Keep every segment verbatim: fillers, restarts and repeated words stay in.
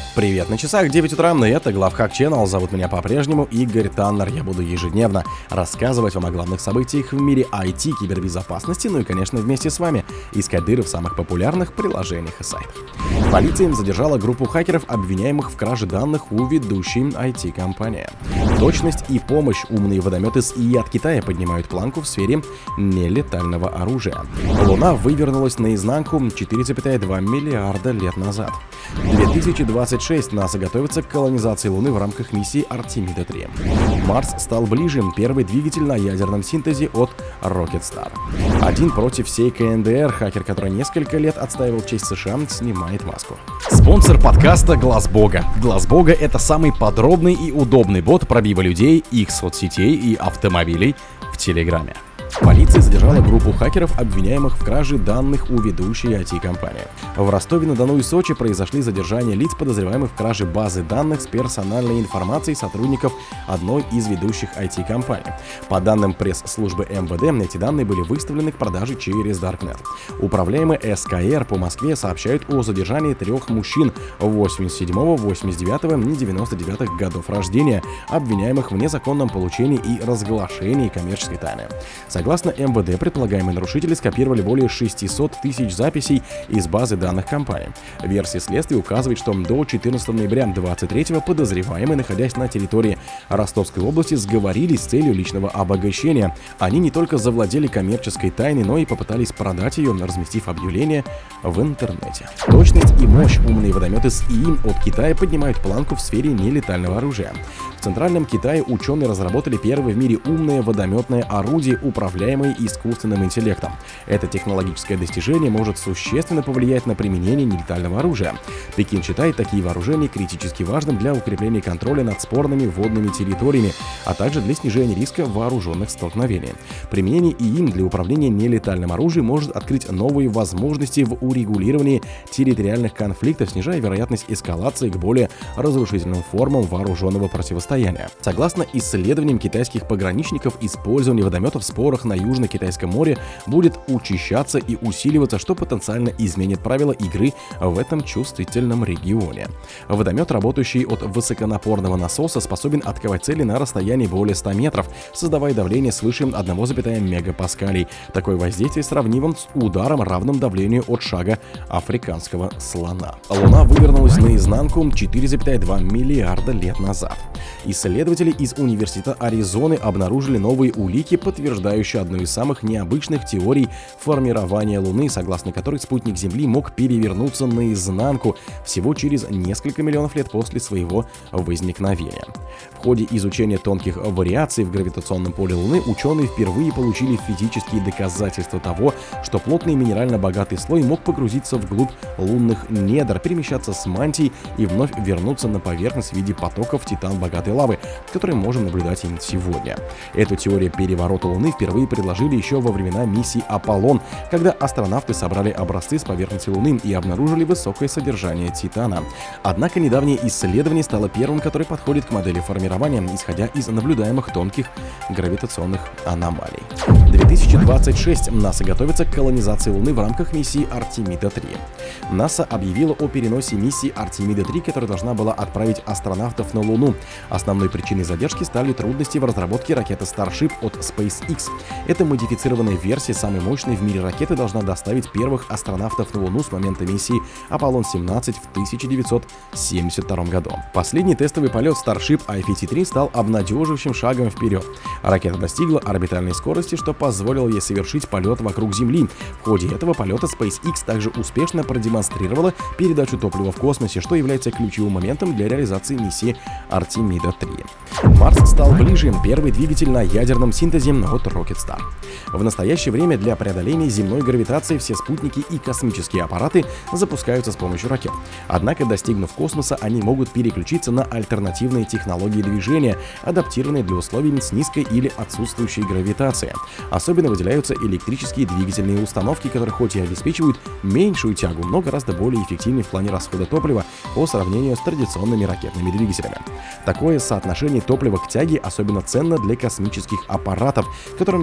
Привет, на часах девять утра, и это Главхак Channel. Зовут меня по-прежнему Игорь Таннер. Я буду ежедневно рассказывать вам о главных событиях в мире ай ти, кибербезопасности, ну и, конечно, вместе с вами искать дыры в самых популярных приложениях и сайтах. Полиция задержала группу хакеров, обвиняемых в краже данных у ведущей ай ти-компании. Точность и помощь. Умные водометы с ИИ от Китая поднимают планку в сфере нелетального оружия. Луна вывернулась наизнанку четыре целых два миллиарда лет назад. две тысячи двадцать шесть. НАСА готовится к колонизации Луны в рамках миссии Артемида три. Марс стал ближе. Первый двигатель на ядерном синтезе от Рокетстар. Один против всей ка эн дэ эр. Хакер, который несколько лет отстаивал честь США, снимает маску. Спонсор подкаста Глаз Бога. Глаз Бога — это самый подробный и удобный бот пробива людей, их соцсетей и автомобилей в Телеграме. Полиция задержала группу хакеров, обвиняемых в краже данных у ведущей ай ти-компании. В Ростове-на-Дону и Сочи произошли задержания лиц, подозреваемых в краже базы данных с персональной информацией сотрудников одной из ведущих ай ти-компаний. По данным пресс-службы эм вэ дэ, эти данные были выставлены к продаже через Darknet. Управляемые эс ка эр по Москве сообщают о задержании трех мужчин восемьдесят седьмого, восемьдесят девятого и девяносто девятого годов рождения, обвиняемых в незаконном получении и разглашении коммерческой тайны. Согласно эм вэ дэ, предполагаемые нарушители скопировали более шестьсот тысяч записей из базы данных компании. Версия следствия указывает, что до четырнадцатого ноября две тысячи двадцать третьего подозреваемые, находясь на территории Ростовской области, сговорились с целью личного обогащения. Они не только завладели коммерческой тайной, но и попытались продать ее, разместив объявление в интернете. Точность и мощь. Умные водометы с ИИ от Китая поднимают планку в сфере нелетального оружия. В Центральном Китае ученые разработали первое в мире умное водометное орудие, управляемое искусственным интеллектом. Это технологическое достижение может существенно повлиять на применение нелетального оружия. Пекин считает такие вооружения критически важным для укрепления контроля над спорными водными территориями, а также для снижения риска вооруженных столкновений. Применение ИИ для управления нелетальным оружием может открыть новые возможности в урегулировании территориальных конфликтов, снижая вероятность эскалации к более разрушительным формам вооруженного противостояния. Согласно исследованиям китайских пограничников, использование водометов в спорах на Южно-Китайском море будет учащаться и усиливаться, что потенциально изменит правила игры в этом чувствительном регионе. Водомет, работающий от высоконапорного насоса, способен атаковать цели на расстоянии более ста метров, создавая давление свыше одного целых пять десятых мегапаскалей. Такое воздействие сравнимо с ударом, равным давлению от шага африканского слона. Луна вывернулась наизнанку четыре целых два миллиарда лет назад. Исследователи из Университета Аризоны обнаружили новые улики, подтверждающие одну из самых необычных теорий формирования Луны, согласно которой спутник Земли мог перевернуться наизнанку всего через несколько миллионов лет после своего возникновения. В ходе изучения тонких вариаций в гравитационном поле Луны ученые впервые получили физические доказательства того, что плотный минерально богатый слой мог погрузиться вглубь лунных недр, перемещаться с мантией и вновь вернуться на поверхность в виде потоков титан-богатой лавы, которые можем наблюдать именно сегодня. Эту теорию переворота Луны впервые предложили еще во времена миссии Аполлон, когда астронавты собрали образцы с поверхности Луны и обнаружили высокое содержание титана. Однако недавнее исследование стало первым, которое подходит к модели формирования, исходя из наблюдаемых тонких гравитационных аномалий. две тысячи двадцать шесть. НАСА готовится к колонизации Луны в рамках миссии Артемида три. НАСА объявила о переносе миссии Артемида три, которая должна была отправить астронавтов на Луну. Основной причиной задержки стали трудности в разработке ракеты Starship от SpaceX. Эта модифицированная версия самой мощной в мире ракеты должна доставить первых астронавтов на Луну с момента миссии Аполлон семнадцать в тысяча девятьсот семьдесят втором году. Последний тестовый полет Starship ай пи ти три стал обнадеживающим шагом вперед. Ракета достигла орбитальной скорости, что позволило ей совершить полет вокруг Земли. В ходе этого полета SpaceX также успешно продемонстрировала передачу топлива в космосе, что является ключевым моментом для реализации миссии Артемида три. Марс стал ближе. Первый двигатель на ядерном синтезе от Рокетстар. В настоящее время для преодоления земной гравитации все спутники и космические аппараты запускаются с помощью ракет. Однако, достигнув космоса, они могут переключиться на альтернативные технологии движения, адаптированные для условий с низкой или отсутствующей гравитацией. Особенно выделяются электрические двигательные установки, которые хоть и обеспечивают меньшую тягу, но гораздо более эффективны в плане расхода топлива по сравнению с традиционными ракетными двигателями. Такое соотношение топлива к тяге особенно ценно для космических аппаратов, которым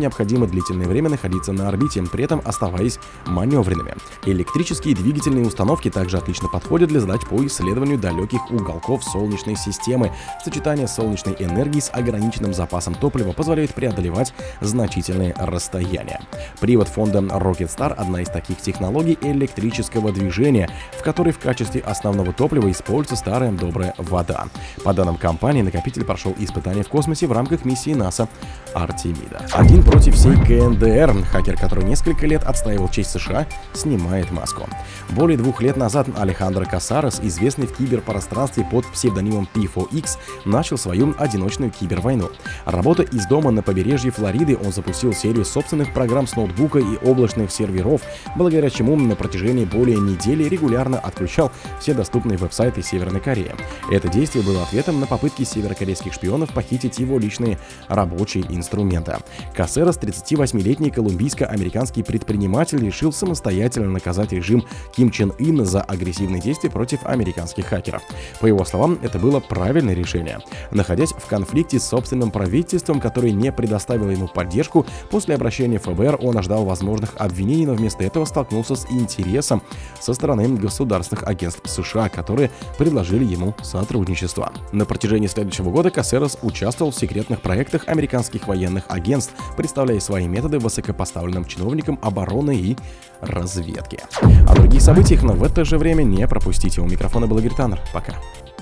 необходимо длительное время находиться на орбите, при этом оставаясь маневренными. Электрические двигательные установки также отлично подходят для задач по исследованию далеких уголков Солнечной системы. Сочетание солнечной энергии с ограниченным запасом топлива позволяет преодолевать значительные расстояния. Привод фонда Rocket Star – одна из таких технологий электрического движения, в которой в качестве основного топлива используется старая добрая вода. По данным компании, накопитель прошел испытания в космосе в рамках миссии НАСА Артемида. Один против всей КНДР. Хакер, который несколько лет отстаивал честь США, снимает маску. Более двух лет назад Алехандро Касарес, известный в киберпространстве под псевдонимом пи фор икс, начал свою одиночную кибервойну. Работая из дома на побережье Флориды, он запустил серию собственных программ с ноутбука и облачных серверов, благодаря чему на протяжении более недели регулярно отключал все доступные веб-сайты Северной Кореи. Это действие было ответом на попытки северокорейских шпионов похитить его личные рабочие инструменты. Касерос, тридцативосьмилетний колумбийско-американский предприниматель, решил самостоятельно наказать режим Ким Чен Ына за агрессивные действия против американских хакеров. По его словам, это было правильное решение. Находясь в конфликте с собственным правительством, которое не предоставило ему поддержку, после обращения эф бэ эр он ожидал возможных обвинений, но вместо этого столкнулся с интересом со стороны государственных агентств США, которые предложили ему сотрудничество. На протяжении следующего года Касерос участвовал в секретных проектах американских военных агентств, представляя свои методы высокопоставленным чиновникам обороны и разведки. О других событиях, но в это же время не пропустите. У микрофона был Игорь Таннер. Пока.